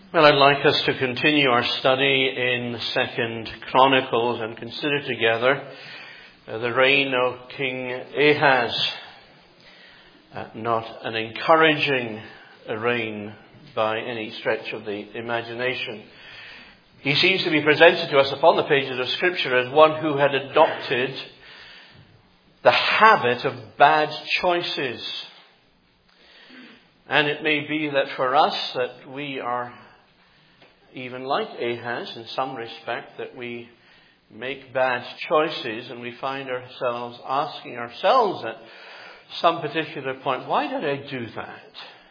Well, I'd like us to continue our study in 2 Chronicles and consider together the reign of King Ahaz. Not an encouraging reign by any stretch of the imagination. He seems to be presented to us upon the pages of Scripture as one who had adopted the habit of bad choices. And it may be that for us that we are even like Ahaz in some respect, that we make bad choices and we find ourselves asking ourselves at some particular point, why did I do that?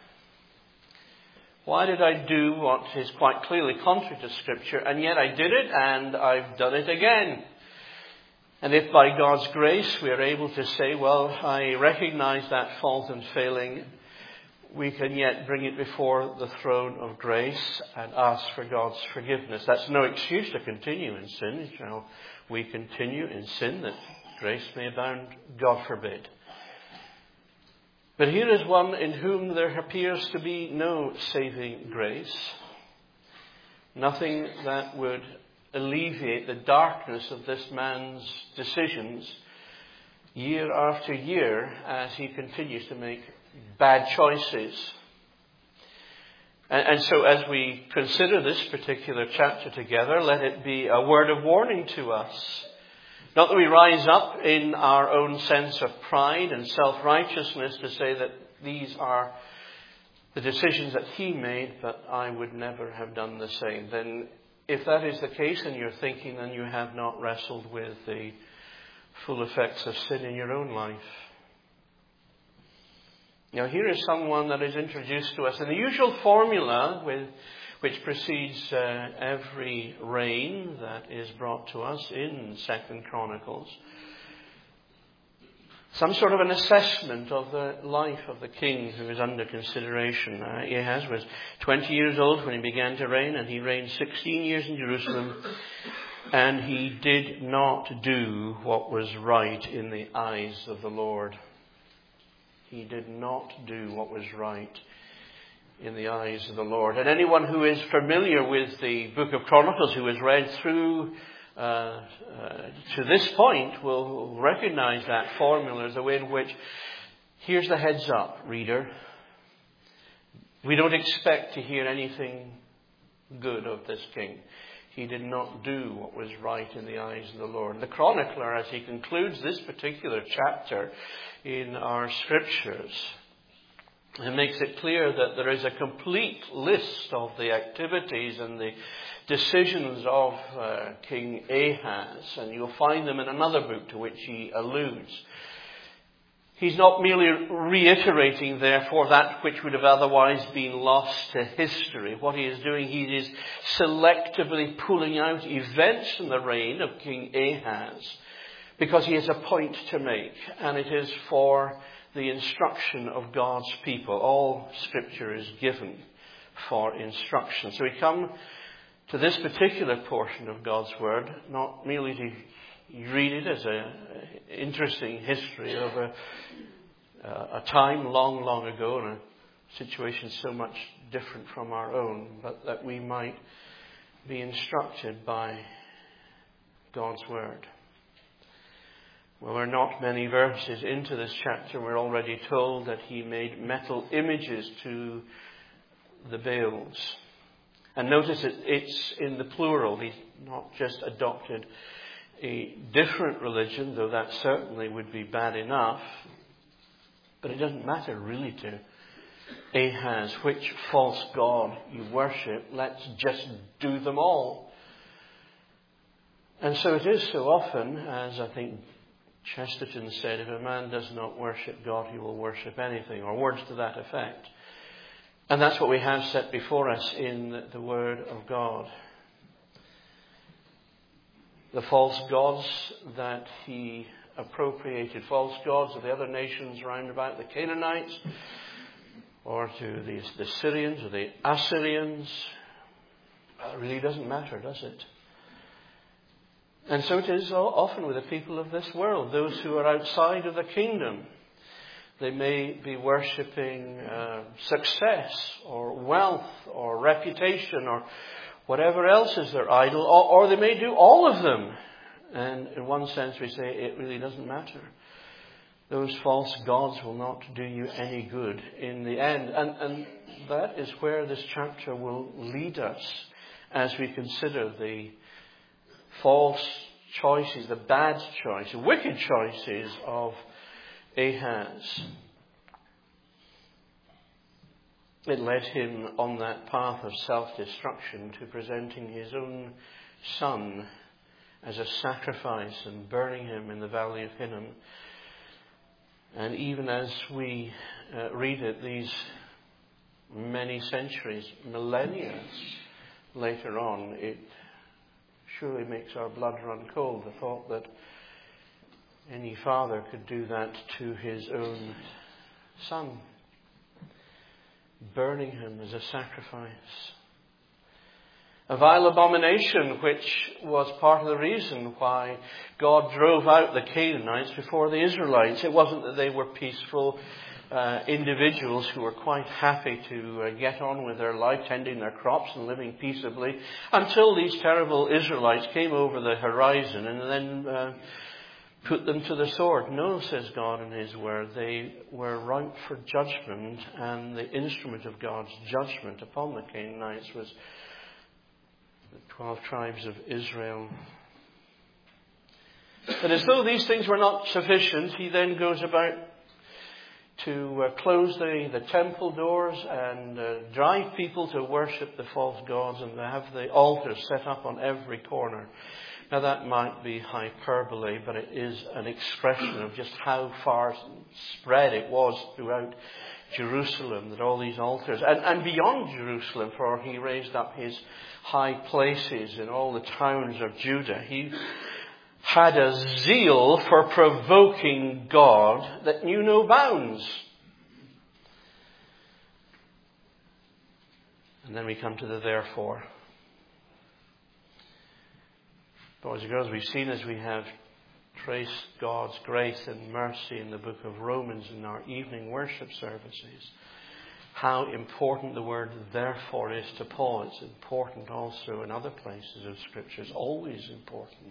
Why did I do what is quite clearly contrary to Scripture, and yet I did it and I've done it again? And if by God's grace we are able to say, well, I recognize that fault and failing, we can yet bring it before the throne of grace and ask for God's forgiveness. That's no excuse to continue in sin. Shall we continue in sin that grace may abound? God forbid. But here is one in whom there appears to be no saving grace. Nothing that would alleviate the darkness of this man's decisions year after year as he continues to make bad choices. And so as we consider this particular chapter together, let it be a word of warning to us. Not that we rise up in our own sense of pride and self-righteousness to say that these are the decisions that he made, but I would never have done the same. Then if that is the case in your thinking, then you have not wrestled with the full effects of sin in your own life. Now here is someone that is introduced to us in the usual formula which precedes every reign that is brought to us in 2 Chronicles. Some sort of an assessment of the life of the king who is under consideration. Ahaz was 20 years old when he began to reign, and he reigned 16 years in Jerusalem, and he did not do what was right in the eyes of the Lord. He did not do what was right in the eyes of the Lord. And anyone who is familiar with the book of Chronicles, who has read through to this point, will recognize that formula as a way in which, here's the heads up, reader. We don't expect to hear anything good of this king. He did not do what was right in the eyes of the Lord. The chronicler, as he concludes this particular chapter in our scriptures, it makes it clear that there is a complete list of the activities and the decisions of King Ahaz, and you'll find them in another book to which he alludes. He's not merely reiterating, therefore, that which would have otherwise been lost to history. What he is doing, he is selectively pulling out events in the reign of King Ahaz, because he has a point to make, and it is for the instruction of God's people. All Scripture is given for instruction. So we come to this particular portion of God's Word, not merely to read it as an interesting history of a time long, long ago in a situation so much different from our own, but that we might be instructed by God's Word. Well, we're not many verses into this chapter. We're already told that he made metal images to the Baals. And notice it's in the plural. He's not just adopted a different religion, though that certainly would be bad enough. But it doesn't matter really to Ahaz which false god you worship. Let's just do them all. And so it is so often, as I think Chesterton said, if a man does not worship God, he will worship anything, or words to that effect. And that's what we have set before us in the Word of God. The false gods that he appropriated, false gods of the other nations round about, the Canaanites, or to the Syrians or the Assyrians, it really doesn't matter, does it? And so it is often with the people of this world, those who are outside of the kingdom. They may be worshipping success or wealth or reputation or whatever else is their idol, or they may do all of them. And in one sense we say it really doesn't matter. Those false gods will not do you any good in the end. And that is where this chapter will lead us as we consider the false choices, the bad choices, the wicked choices of Ahaz. It led him on that path of self-destruction to presenting his own son as a sacrifice and burning him in the valley of Hinnom. And even as we read it, these many centuries, millennia later on, it surely makes our blood run cold, the thought that any father could do that to his own son, burning him as a sacrifice. A vile abomination, which was part of the reason why God drove out the Canaanites before the Israelites. It wasn't that they were peaceful individuals who were quite happy to get on with their life, tending their crops and living peaceably, until these terrible Israelites came over the horizon and then put them to the sword. No, says God in His Word, they were ripe for judgment, and the instrument of God's judgment upon the Canaanites was the 12 tribes of Israel. But as though these things were not sufficient, he then goes about to close the temple doors and drive people to worship the false gods and to have the altars set up on every corner. Now that might be hyperbole, but it is an expression of just how far spread it was throughout Jerusalem, that all these altars, and beyond Jerusalem, for he raised up his high places in all the towns of Judah. He had a zeal for provoking God that knew no bounds. And then we come to the therefore. Boys and girls, we've seen as we have traced God's grace and mercy in the book of Romans in our evening worship services, how important the word therefore is to Paul. It's important also in other places of Scripture. It's always important.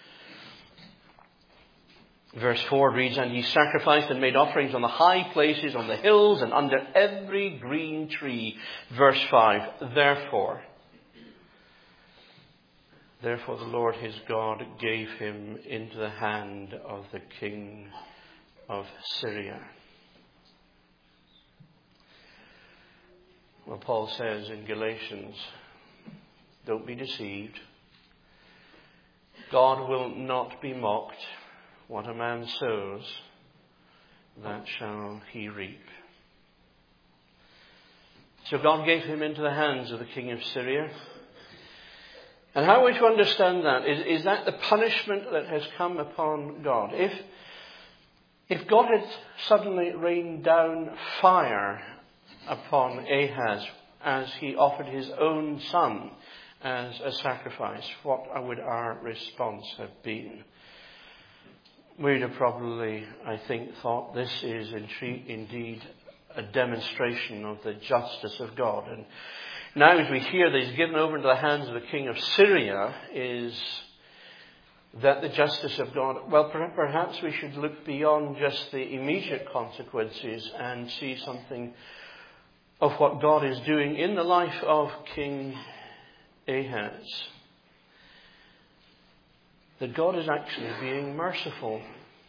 Verse 4 reads, "And he sacrificed and made offerings on the high places, on the hills, and under every green tree." Verse 5, Therefore the Lord his God gave him into the hand of the king of Syria. Well, Paul says in Galatians, don't be deceived. God will not be mocked. What a man sows, that shall he reap. So God gave him into the hands of the king of Syria. And how are we to understand that? Is that the punishment that has come upon God? If God had suddenly rained down fire upon Ahaz as he offered his own son as a sacrifice, what would our response have been? We'd have probably, I think, thought this is indeed a demonstration of the justice of God. And now as we hear that he's given over into the hands of the king of Syria, is that the justice of God? Well, perhaps we should look beyond just the immediate consequences and see something of what God is doing in the life of King Ahaz. That God is actually being merciful.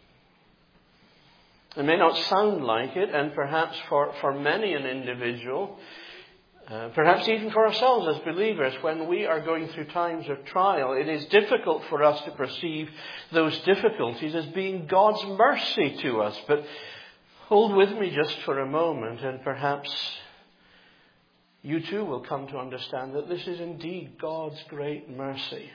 It may not sound like it, and perhaps for many an individual, perhaps even for ourselves as believers, when we are going through times of trial, it is difficult for us to perceive those difficulties as being God's mercy to us. But hold with me just for a moment, and perhaps you too will come to understand that this is indeed God's great mercy.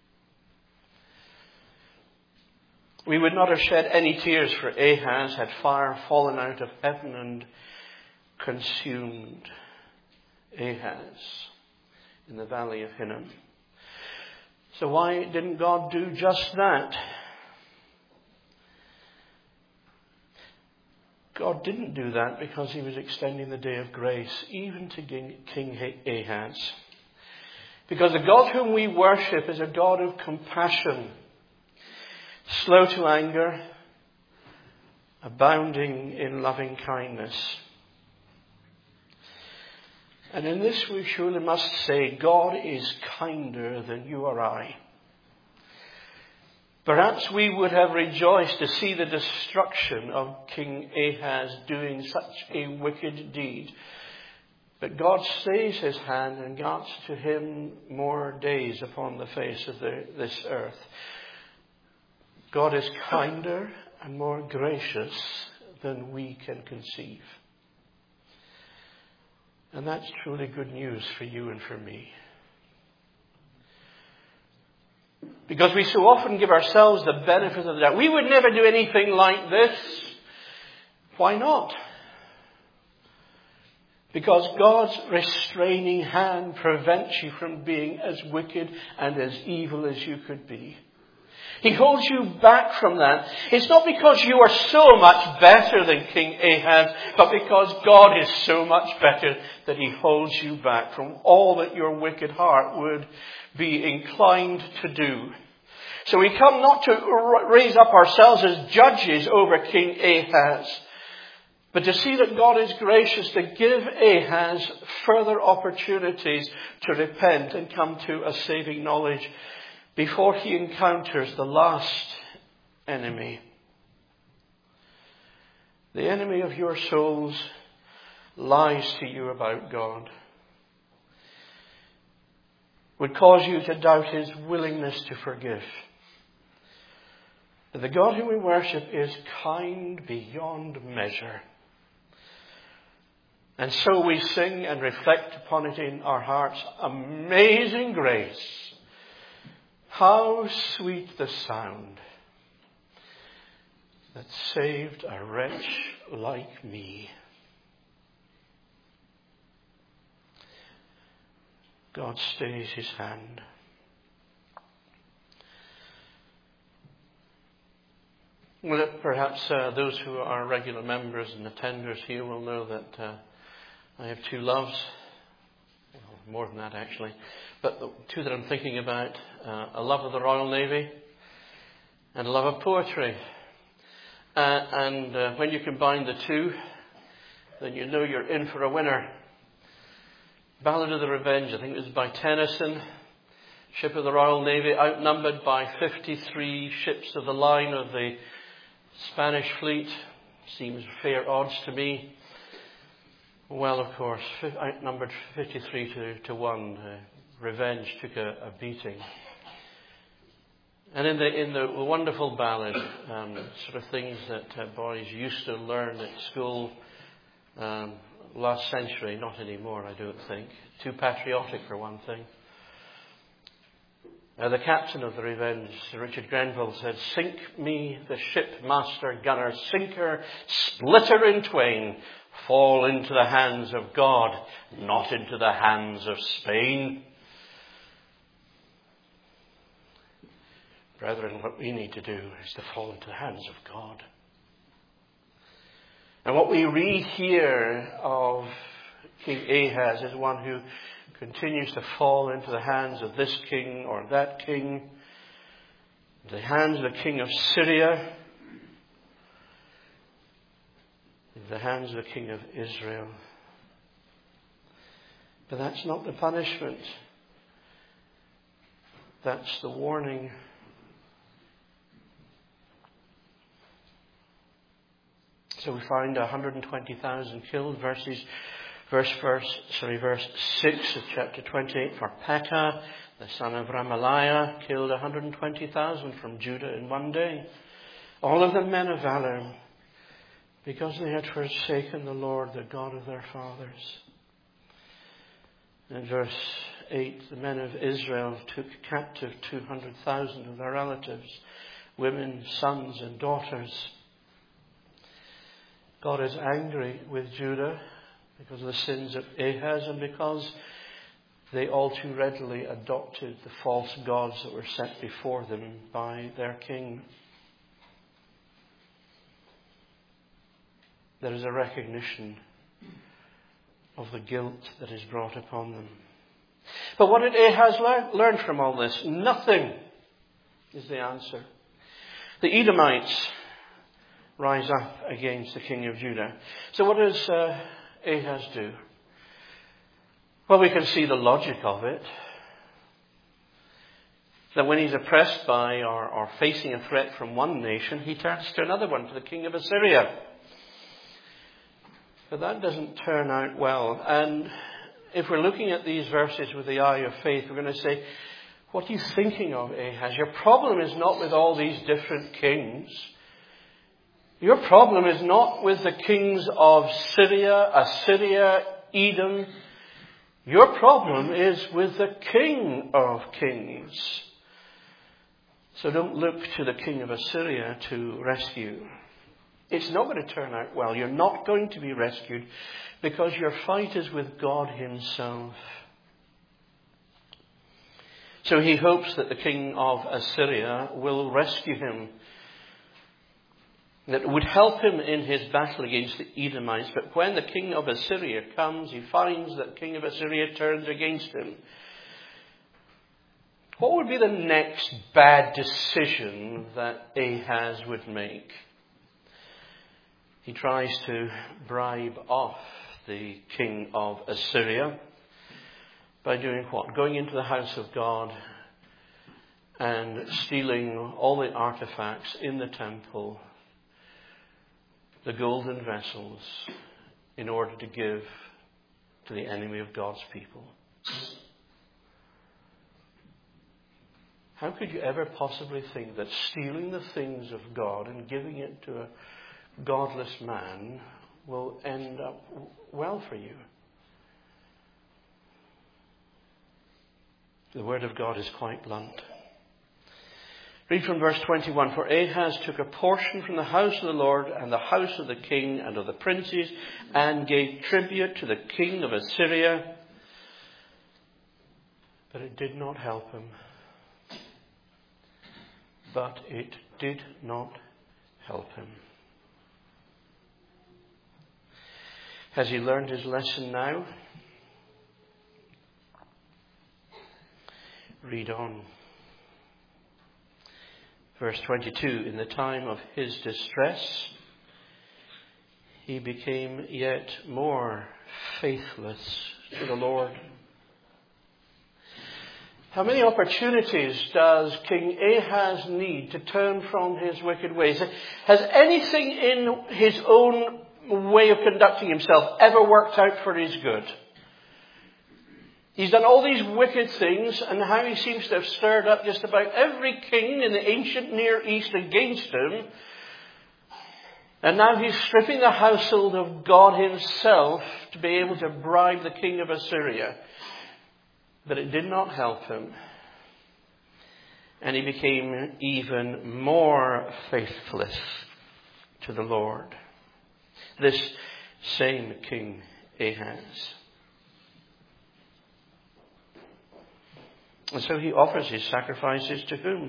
We would not have shed any tears for Ahaz had fire fallen out of heaven and consumed Ahaz in the valley of Hinnom. So why didn't God do just that? God didn't do that because he was extending the day of grace even to King Ahaz. Because the God whom we worship is a God of compassion, slow to anger, abounding in loving kindness. And in this we surely must say, God is kinder than you or I. Perhaps we would have rejoiced to see the destruction of King Ahaz doing such a wicked deed. But God stays his hand and grants to him more days upon the face of this earth. God is kinder and more gracious than we can conceive. And that's truly good news for you and for me. Because we so often give ourselves the benefit of the doubt. We would never do anything like this. Why not? Because God's restraining hand prevents you from being as wicked and as evil as you could be. He holds you back from that. It's not because you are so much better than King Ahaz, but because God is so much better that he holds you back from all that your wicked heart would be inclined to do. So we come not to raise up ourselves as judges over King Ahaz, but to see that God is gracious to give Ahaz further opportunities to repent and come to a saving knowledge before he encounters the last enemy. The enemy of your souls lies to you about God. Would cause you to doubt his willingness to forgive. But the God whom we worship is kind beyond measure. And so we sing and reflect upon it in our hearts. Amazing grace. How sweet the sound that saved a wretch like me. God stays his hand. Well, perhaps those who are regular members and attenders here will know that I have two loves. Well, more than that, actually. But the two that I'm thinking about, a love of the Royal Navy and a love of poetry. And when you combine the two, then you know you're in for a winner. Ballad of the Revenge, I think it was by Tennyson. Ship of the Royal Navy, outnumbered by 53 ships of the line of the Spanish fleet. Seems fair odds to me. Well, of course, outnumbered 53 to 1. Revenge took a beating. And in the wonderful ballad, sort of things that boys used to learn at school last century, not anymore, I don't think. Too patriotic for one thing. The captain of the Revenge, Sir Richard Grenville, said, "Sink me the ship, master gunner, sink her, split her in twain, fall into the hands of God, not into the hands of Spain." Brethren, what we need to do is to fall into the hands of God. And what we read here of King Ahaz is one who continues to fall into the hands of this king or that king, the hands of the king of Syria, the hands of the king of Israel. But that's not the punishment. That's the warning. So we find 120,000 killed, verse 6 of chapter 28. For Pekah, the son of Remaliah, killed 120,000 from Judah in one day. All of them men of valor, because they had forsaken the Lord, the God of their fathers. In verse 8, the men of Israel took captive 200,000 of their relatives, women, sons and daughters. God is angry with Judah because of the sins of Ahaz and because they all too readily adopted the false gods that were set before them by their king. there is a recognition of the guilt that is brought upon them. But what did Ahaz learn from all this? Nothing is the answer. The Edomites rise up against the king of Judah. So what does Ahaz do? Well, we can see the logic of it. That when he's oppressed by or facing a threat from one nation, he turns to another one, to the king of Assyria. But that doesn't turn out well. And if we're looking at these verses with the eye of faith, we're going to say, what are you thinking of, Ahaz? Your problem is not with all these different kings. Your problem is not with the kings of Syria, Assyria, Edom. Your problem is with the King of Kings. So don't look to the king of Assyria to rescue. It's not going to turn out well. You're not going to be rescued because your fight is with God himself. So he hopes that the king of Assyria will rescue him, that would help him in his battle against the Edomites. But when the king of Assyria comes, he finds that the king of Assyria turns against him. What would be the next bad decision that Ahaz would make? He tries to bribe off the king of Assyria by doing what? Going into the house of God and stealing all the artifacts in the temple, the golden vessels, in order to give to the enemy of God's people. How could you ever possibly think that stealing the things of God and giving it to a godless man will end up well for you? The word of God is quite blunt. Read from verse 21. For Ahaz took a portion from the house of the Lord and the house of the king and of the princes and gave tribute to the king of Assyria. But it did not help him. But it did not help him. Has he learned his lesson now? Read on. Verse 22, in the time of his distress, he became yet more faithless to the Lord. How many opportunities does King Ahaz need to turn from his wicked ways? Has anything in his own way of conducting himself ever worked out for his good? He's done all these wicked things, and how he seems to have stirred up just about every king in the ancient Near East against him. And now he's stripping the household of God himself to be able to bribe the king of Assyria. But it did not help him. And he became even more faithless to the Lord. This same King Ahaz. And so he offers his sacrifices to whom?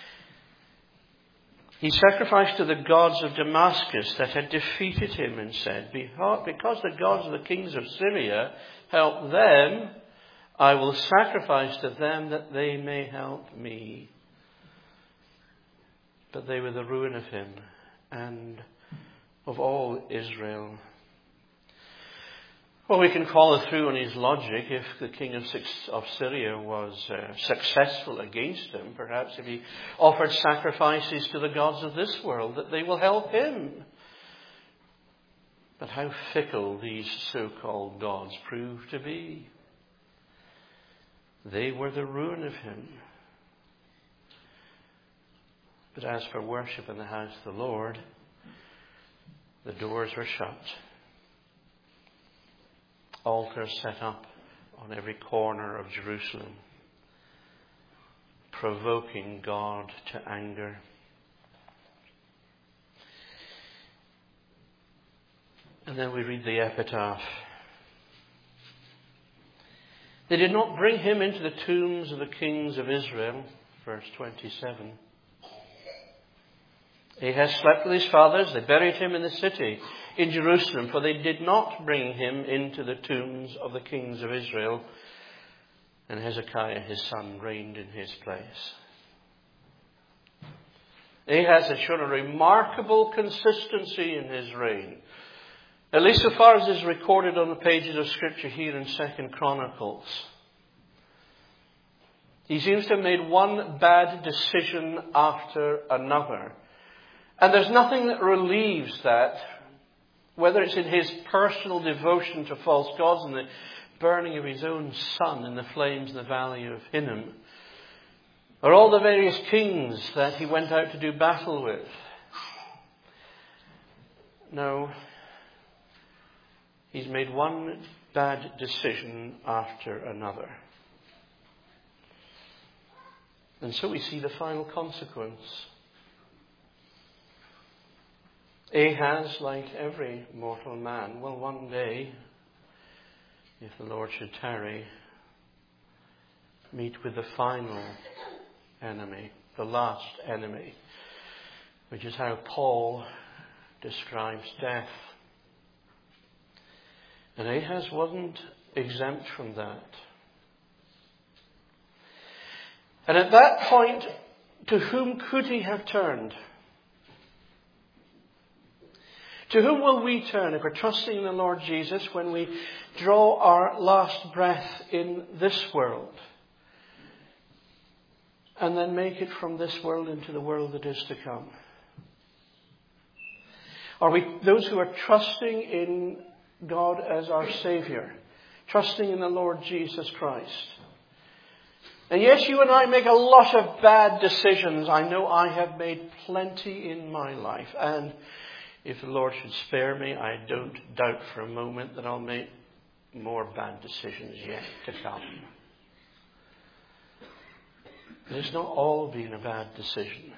He sacrificed to the gods of Damascus that had defeated him and said, because the gods of the kings of Syria helped them, I will sacrifice to them that they may help me. But they were the ruin of him and of all Israel. Well, we can follow through on his logic. If the king of Syria was successful against him, perhaps if he offered sacrifices to the gods of this world, that they will help him. But how fickle these so-called gods proved to be. They were the ruin of him. But as for worship in the house of the Lord, the doors were shut. Altars set up on every corner of Jerusalem, provoking God to anger. And then we read the epitaph. They did not bring him into the tombs of the kings of Israel, verse 27. Ahaz slept with his fathers. They buried him in the city in Jerusalem, for they did not bring him into the tombs of the kings of Israel. And Hezekiah, his son, reigned in his place. Ahaz had shown a remarkable consistency in his reign, at least so far as is recorded on the pages of Scripture here in 2 Chronicles. He seems to have made one bad decision after another. And there's nothing that relieves that, whether it's in his personal devotion to false gods and the burning of his own son in the flames in the valley of Hinnom, or all the various kings that he went out to do battle with. No, he's made one bad decision after another. And so we see the final consequence. Ahaz, like every mortal man, will one day, if the Lord should tarry, meet with the final enemy, the last enemy, which is how Paul describes death. And Ahaz wasn't exempt from that. And at that point, to whom could he have turned? To whom will we turn if we're trusting in the Lord Jesus when we draw our last breath in this world and then make it from this world into the world that is to come? Are we those who are trusting in God as our Saviour, trusting in the Lord Jesus Christ? And yes, you and I make a lot of bad decisions. I know I have made plenty in my life. And if the Lord should spare me, I don't doubt for a moment that I'll make more bad decisions yet to come. But it's not all been a bad decision.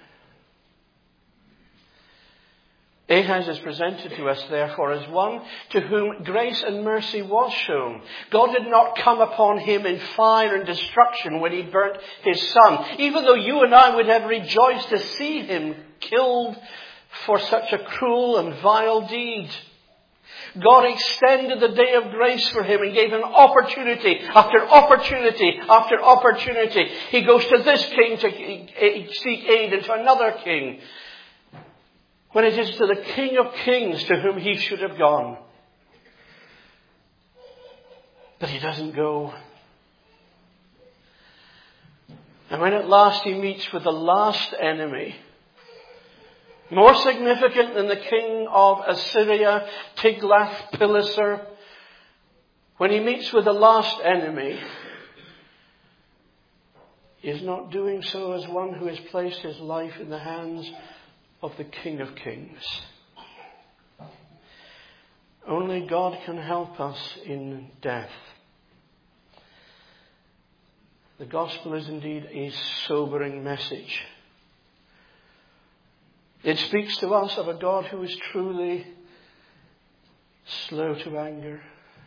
Ahaz is presented to us, therefore, as one to whom grace and mercy was shown. God did not come upon him in fire and destruction when he burnt his son, even though you and I would have rejoiced to see him killed for such a cruel and vile deed. God extended the day of grace for him and gave him opportunity after opportunity after opportunity. He goes to this king to seek aid and to another king, when it is to the King of Kings to whom he should have gone. But he doesn't go. And when at last he meets with the last enemy, more significant than the king of Assyria, Tiglath-Pileser, when he meets with the last enemy, he is not doing so as one who has placed his life in the hands of the King of Kings. Only God can help us in death. The gospel is indeed a sobering message. It speaks to us of a God who is truly slow to anger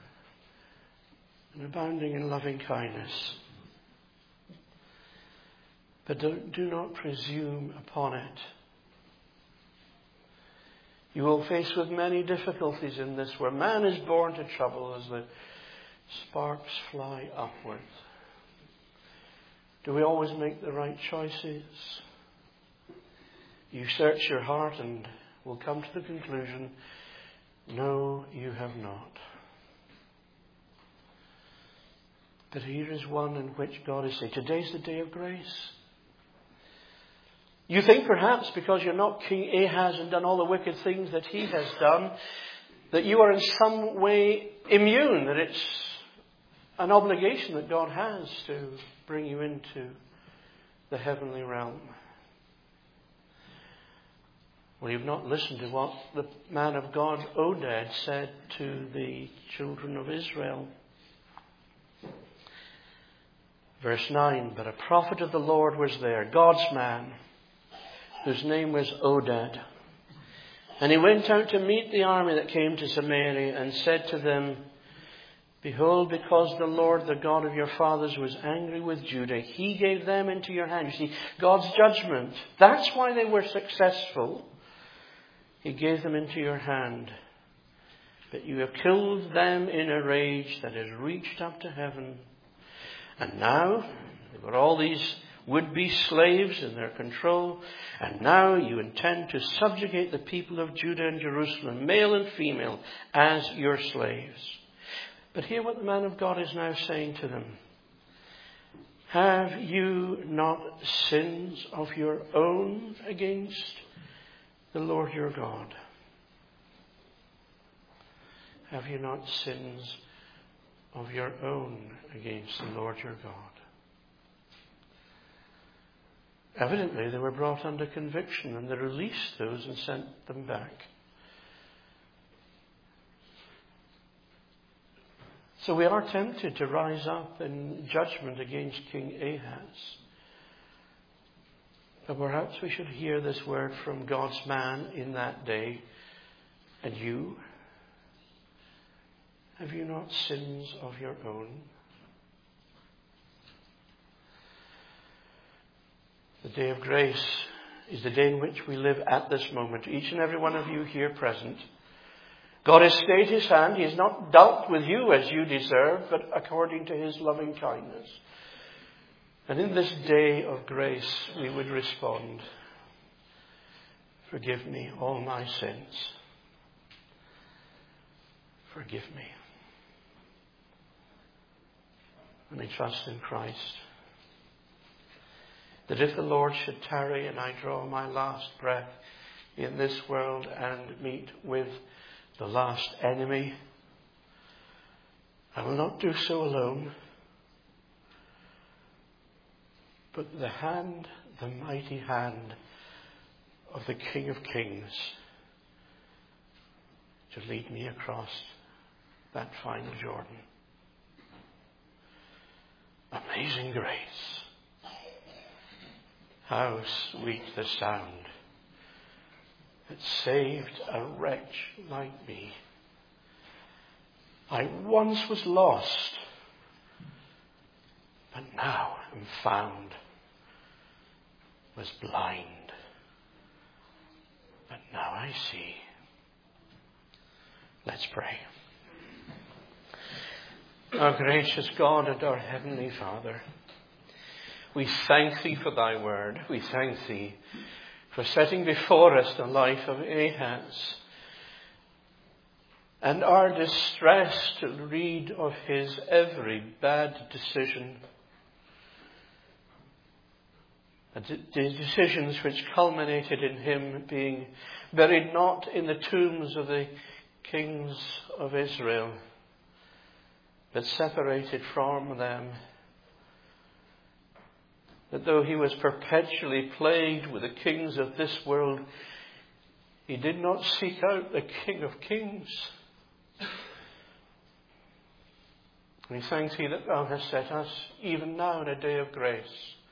and abounding in loving kindness. But do not presume upon it. You will face with many difficulties in this, where man is born to trouble as the sparks fly upwards. Do we always make the right choices? You search your heart and will come to the conclusion, no, you have not. But here is one in which God is saying, today's the day of grace. You think perhaps because you're not King Ahaz and done all the wicked things that he has done, that you are in some way immune, that it's an obligation that God has to bring you into the heavenly realm. Well, you've not listened to what the man of God, Oded, said to the children of Israel. Verse 9, but a prophet of the Lord was there, God's man, whose name was Oded. And he went out to meet the army that came to Samaria and said to them, behold, because the Lord, the God of your fathers, was angry with Judah, he gave them into your hand. You see, God's judgment. That's why they were successful. He gave them into your hand. But you have killed them in a rage that has reached up to heaven. And now, they've got all these would-be slaves in their control. And now you intend to subjugate the people of Judah and Jerusalem, male and female, as your slaves. But hear what the man of God is now saying to them. Have you not sins of your own against the Lord your God? Have you not sins of your own against the Lord your God? Evidently, they were brought under conviction, and they released those and sent them back. So we are tempted to rise up in judgment against King Ahaz. But perhaps we should hear this word from God's man in that day. And you? Have you not sins of your own? The day of grace is the day in which we live at this moment. Each and every one of you here present. God has stayed his hand. He has not dealt with you as you deserve, but according to his loving kindness. And in this day of grace, we would respond, forgive me all my sins. Forgive me. And I trust in Christ that if the Lord should tarry and I draw my last breath in this world and meet with the last enemy, I will not do so alone, but the hand, the mighty hand of the King of Kings to lead me across that final Jordan. Amazing grace. How sweet the sound that saved a wretch like me. I once was lost, but now am found. Was blind, but now I see. Let's pray. Our gracious God and our Heavenly Father, we thank Thee for Thy word. We thank Thee for setting before us the life of Ahaz and our distress to read of his every bad decision. The decisions which culminated in him being buried not in the tombs of the kings of Israel, but separated from them. That though he was perpetually plagued with the kings of this world, he did not seek out the King of Kings. We thank Thee that Thou hast set us, even now in a day of grace,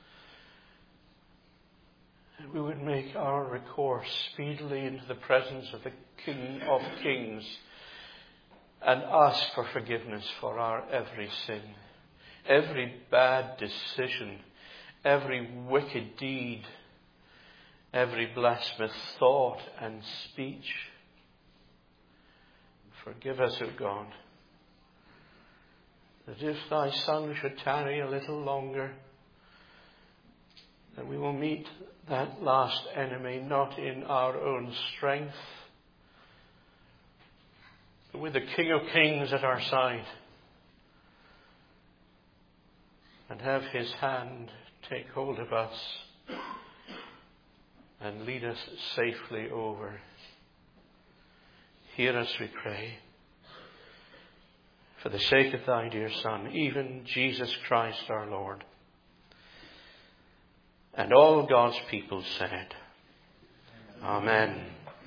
that we would make our recourse speedily into the presence of the King of Kings and ask for forgiveness for our every sin, every bad decision, every wicked deed, every blasphemous thought and speech. Forgive us, O God, that if Thy Son should tarry a little longer, that we will meet that last enemy not in our own strength, but with the King of Kings at our side, and have his hand take hold of us and lead us safely over. Hear us, we pray, for the sake of Thy dear Son, even Jesus Christ our Lord. And all God's people said, Amen.